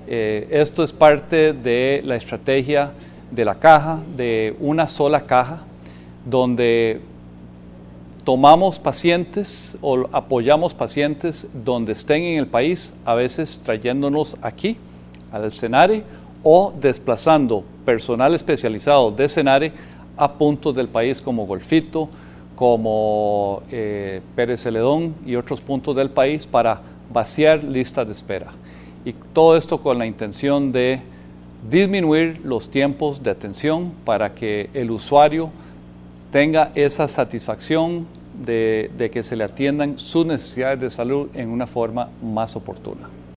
Esto es parte de la estrategia de la caja, de una sola caja, donde tomamos pacientes o apoyamos pacientes donde estén en el país, a veces trayéndonos aquí al Senare o desplazando personal especializado de Senare a puntos del país como Golfito, como Pérez Celedón y otros puntos del país para vaciar listas de espera. Y todo esto con la intención de disminuir los tiempos de atención para que el usuario tenga esa satisfacción de que se le atiendan sus necesidades de salud en una forma más oportuna.